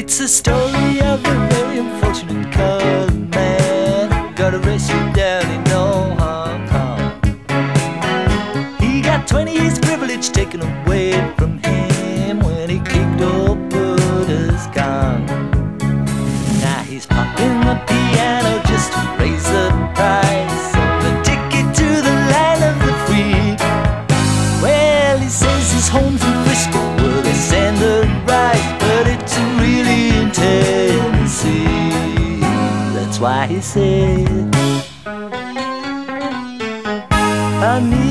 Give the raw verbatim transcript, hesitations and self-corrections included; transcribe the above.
It's the story of a very unfortunate colored man got arrested down in old Hong Kong. He got twenty years privilege taken away from him when he kicked old Buddha's gong. Now he's popping the piano just to raise the price of the ticket to the land of the free. Well, he says his home's in Frisco where they send the rice, but it's really in Tennessee. That's why he said, I need